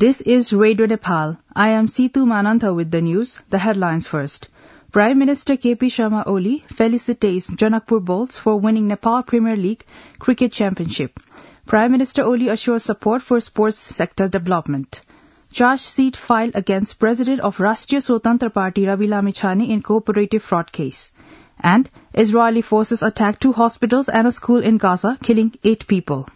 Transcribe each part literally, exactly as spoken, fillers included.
This is Radio Nepal. I am Situ Manantha with the news. The headlines first. Prime Minister K P Sharma Oli felicitates Janakpur Bulls for winning Nepal Premier League Cricket Championship. Prime Minister Oli assures support for sports sector development. Charge sheet filed against President of Rashtriya Swatantra Party Ravi Lamechhane in cooperative fraud case. And Israeli forces attacked two hospitals and a school in Gaza, killing eight people.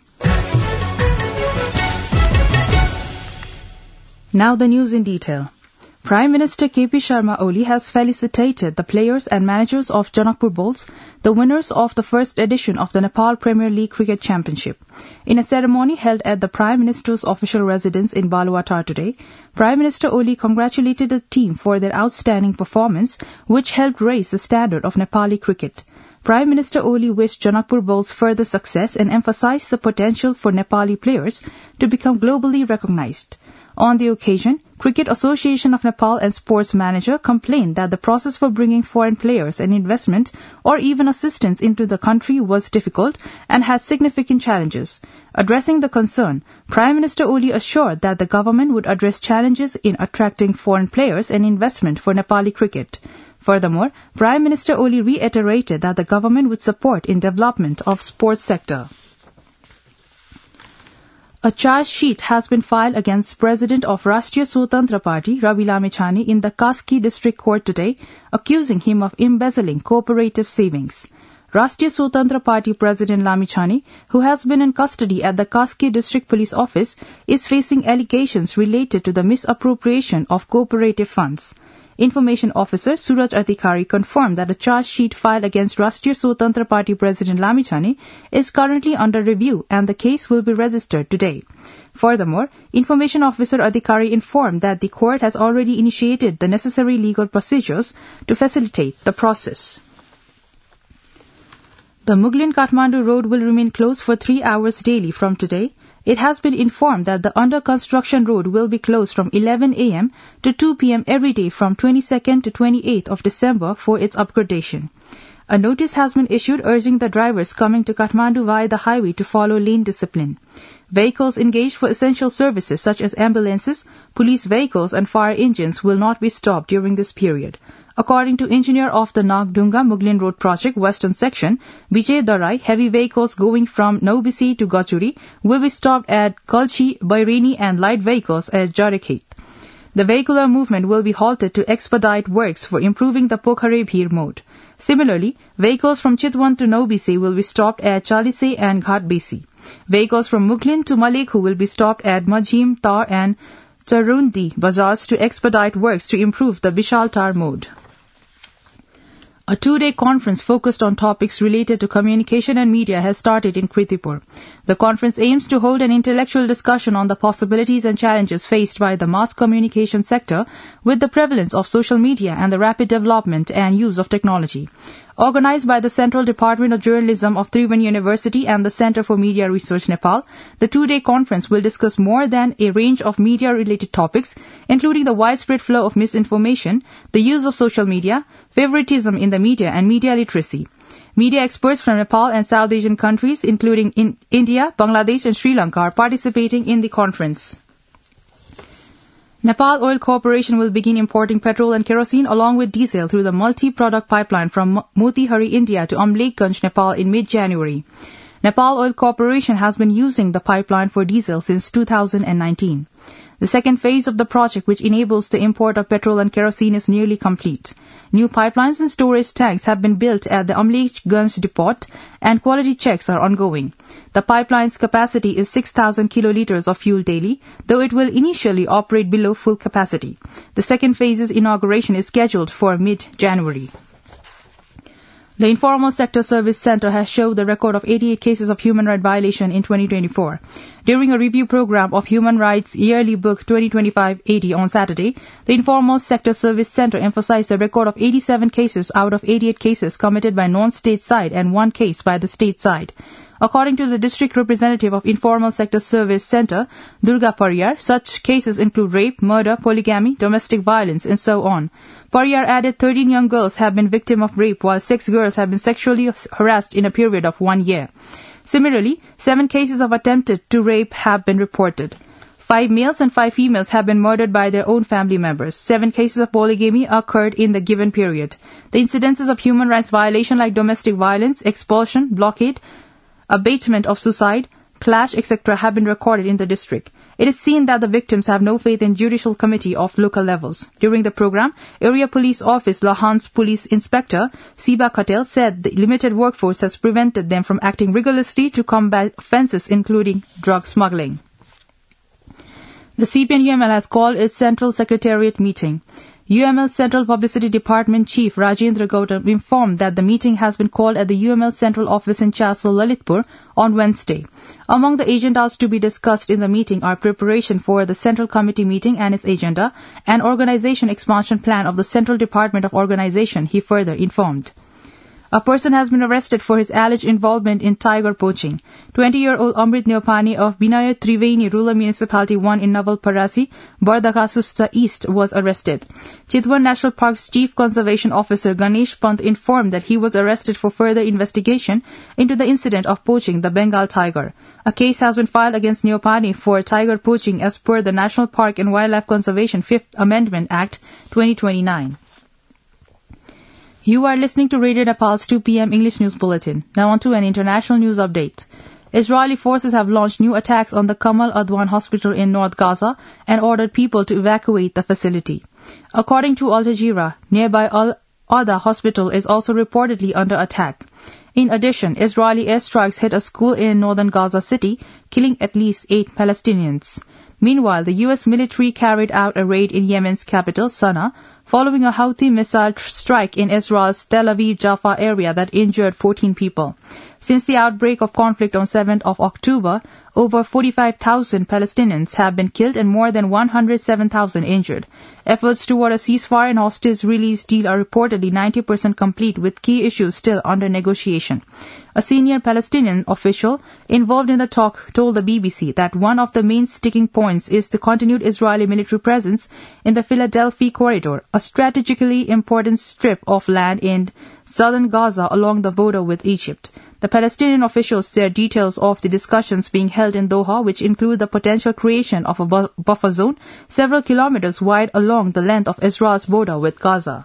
Now the news in detail. Prime Minister K P Sharma Oli has felicitated the players and managers of Janakpur Bulls, the winners of the first edition of the Nepal Premier League Cricket Championship. In a ceremony held at the Prime Minister's official residence in Baluwatar today, Prime Minister Oli congratulated the team for their outstanding performance, which helped raise the standard of Nepali cricket. Prime Minister Oli wished Janakpur Bulls further success and emphasized the potential for Nepali players to become globally recognized. On the occasion, Cricket Association of Nepal and sports manager complained that the process for bringing foreign players and investment or even assistance into the country was difficult and had significant challenges. Addressing the concern, Prime Minister Oli assured that the government would address challenges in attracting foreign players and investment for Nepali cricket. Furthermore, Prime Minister Oli reiterated that the government would support in development of sports sector. A charge sheet has been filed against President of Rashtriya Swatantra Party, Ravi Lamechhane, in the Kaski District Court today, accusing him of embezzling cooperative savings. Rashtriya Swatantra Party President Lamechhane, who has been in custody at the Kaski District Police Office, is facing allegations related to the misappropriation of cooperative funds. Information Officer Suraj Adhikari confirmed that a charge sheet filed against Rashtriya Swatantra Party President Lamechhane is currently under review and the case will be registered today. Furthermore, Information Officer Adhikari informed that the court has already initiated the necessary legal procedures to facilitate the process. The Muglin-Kathmandu road will remain closed for three hours daily from today. It has been informed that the under-construction road will be closed from eleven a.m. to two p.m. every day from twenty-second to twenty-eighth of December for its upgradation. A notice has been issued urging the drivers coming to Kathmandu via the highway to follow lane discipline. Vehicles engaged for essential services such as ambulances, police vehicles and fire engines will not be stopped during this period. According to engineer of the Nagdunga Muglin Road Project Western Section, Vijay Darai, heavy vehicles going from Naubisi to Gachuri will be stopped at Kalchi, Baireni and light vehicles at Jarekhet. The vehicular movement will be halted to expedite works for improving the Pokhare Bhir mode. Similarly, vehicles from Chitwan to Naubisi will be stopped at Chalise and Ghatbesi. Vehicles from Muglin to Malekhu will be stopped at Majhim, Tar and Charundi Bazaars to expedite works to improve the Vishal Tar mode. A two-day conference focused on topics related to communication and media has started in Kirtipur. The conference aims to hold an intellectual discussion on the possibilities and challenges faced by the mass communication sector with the prevalence of social media and the rapid development and use of technology. Organized by the Central Department of Journalism of Tribhuvan University and the Center for Media Research Nepal, the two-day conference will discuss more than a range of media-related topics, including the widespread flow of misinformation, the use of social media, favoritism in the media, and media literacy. Media experts from Nepal and South Asian countries, including in India, Bangladesh, and Sri Lanka, are participating in the conference. Nepal Oil Corporation will begin importing petrol and kerosene along with diesel through the multi-product pipeline from Motihari, India to Amlekganj, Nepal in mid-January. Nepal Oil Corporation has been using the pipeline for diesel since two thousand nineteen. The second phase of the project, which enables the import of petrol and kerosene, is nearly complete. New pipelines and storage tanks have been built at the Amlekganj depot and quality checks are ongoing. The pipeline's capacity is six thousand kiloliters of fuel daily, though it will initially operate below full capacity. The second phase's inauguration is scheduled for mid-January. The Informal Sector Service Centre has showed the record of eighty-eight cases of human rights violation in twenty twenty-four. During a review program of Human Rights Yearly Book twenty twenty-five eighty on Saturday, the Informal Sector Service Centre emphasized the record of eighty-seven cases out of eighty-eight cases committed by non-state side and one case by the state side. According to the district representative of Informal Sector Service Centre, Durga Pariyar, such cases include rape, murder, polygamy, domestic violence, and so on. Pariyar added thirteen young girls have been victim of rape, while six girls have been sexually harassed in a period of one year. Similarly, seven cases of attempted to rape have been reported. Five males and five females have been murdered by their own family members. Seven cases of polygamy occurred in the given period. The incidences of human rights violation like domestic violence, expulsion, blockade, abatement of suicide, clash, et cetera have been recorded in the district. It is seen that the victims have no faith in judicial committee of local levels. During the program, Area Police Office Lahan's Police Inspector Siba Katel said the limited workforce has prevented them from acting rigorously to combat offences including drug smuggling. The C P N U M L has called its Central Secretariat meeting. U M L Central Publicity Department Chief Rajendra Gautam informed that the meeting has been called at the U M L Central Office in Chasal, Lalitpur on Wednesday. Among the agendas to be discussed in the meeting are preparation for the Central Committee meeting and its agenda and organization expansion plan of the Central Department of Organization, he further informed. A person has been arrested for his alleged involvement in tiger poaching. twenty-year-old Amrit Neopani of Binaya Triveni Rural Municipality one in Naval Parasi, Bardakasusta East was arrested. Chitwan National Park's Chief Conservation Officer Ganesh Pant informed that he was arrested for further investigation into the incident of poaching the Bengal tiger. A case has been filed against Neopani for tiger poaching as per the National Park and Wildlife Conservation Fifth Amendment Act twenty twenty-nine. You are listening to Radio Nepal's two p.m. English News Bulletin. Now on to an international news update. Israeli forces have launched new attacks on the Kamal Adwan hospital in North Gaza and ordered people to evacuate the facility. According to Al Jazeera, nearby Al-Adha hospital is also reportedly under attack. In addition, Israeli airstrikes hit a school in northern Gaza City, killing at least eight Palestinians. Meanwhile, the U S military carried out a raid in Yemen's capital, Sana'a, following a Houthi missile strike in Israel's Tel Aviv-Jaffa area that injured fourteen people. Since the outbreak of conflict on seventh of October, over forty-five thousand Palestinians have been killed and more than one hundred seven thousand injured. Efforts toward a ceasefire and hostage release deal are reportedly ninety percent complete, with key issues still under negotiation. A senior Palestinian official involved in the talk told the B B C that one of the main sticking points is the continued Israeli military presence in the Philadelphia Corridor, a strategically important strip of land in southern Gaza along the border with Egypt. The Palestinian officials shared details of the discussions being held in Doha, which include the potential creation of a bu- buffer zone several kilometers wide along the length of Israel's border with Gaza.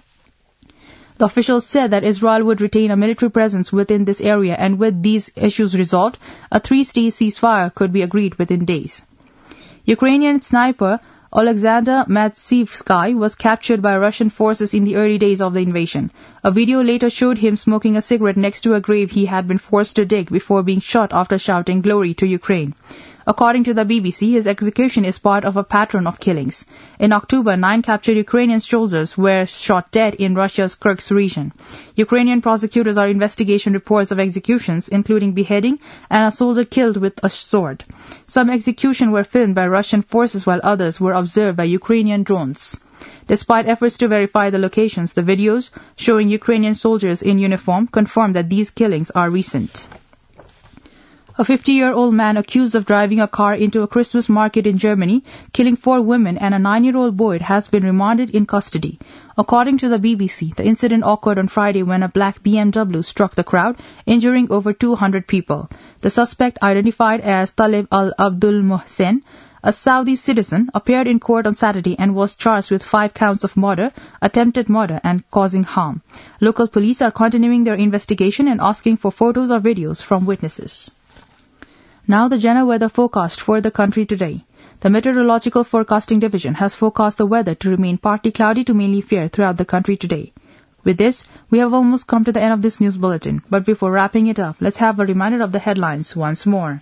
The officials said that Israel would retain a military presence within this area, and with these issues resolved, a three-stage ceasefire could be agreed within days. Ukrainian sniper Alexander Matsivsky was captured by Russian forces in the early days of the invasion. A video later showed him smoking a cigarette next to a grave he had been forced to dig before being shot after shouting "Glory to Ukraine." According to the B B C, his execution is part of a pattern of killings. In October, nine captured Ukrainian soldiers were shot dead in Russia's Kursk region. Ukrainian prosecutors are investigating reports of executions, including beheading and a soldier killed with a sword. Some executions were filmed by Russian forces while others were observed by Ukrainian drones. Despite efforts to verify the locations, the videos showing Ukrainian soldiers in uniform confirm that these killings are recent. A fifty-year-old man accused of driving a car into a Christmas market in Germany, killing four women and a nine-year-old boy, has been remanded in custody. According to the B B C, the incident occurred on Friday when a black B M W struck the crowd, injuring over two hundred people. The suspect, identified as Taleb al-Abdul Mohsen, a Saudi citizen, appeared in court on Saturday and was charged with five counts of murder, attempted murder, and causing harm. Local police are continuing their investigation and asking for photos or videos from witnesses. Now the general weather forecast for the country today. The Meteorological Forecasting Division has forecast the weather to remain partly cloudy to mainly fair throughout the country today. With this, we have almost come to the end of this news bulletin. But before wrapping it up, let's have a reminder of the headlines once more.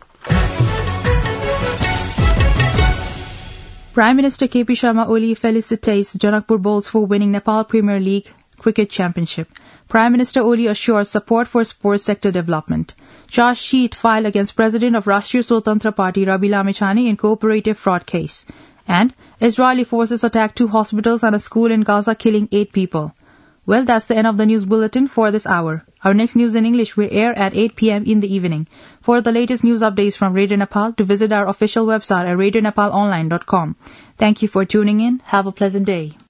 Prime Minister K P Sharma Oli felicitates Janakpur Bulls for winning Nepal Premier League Cricket Championship. Prime Minister Oli assures support for sports sector development. Charge sheet filed against President of Rashtriya Swatantra Party Rabi Lamechhane in cooperative fraud case. And Israeli forces attacked two hospitals and a school in Gaza, killing eight people. Well, that's the end of the news bulletin for this hour. Our next news in English will air at eight p.m. in the evening. For the latest news updates from Radio Nepal, to visit our official website at radio nepal online dot com. Thank you for tuning in. Have a pleasant day.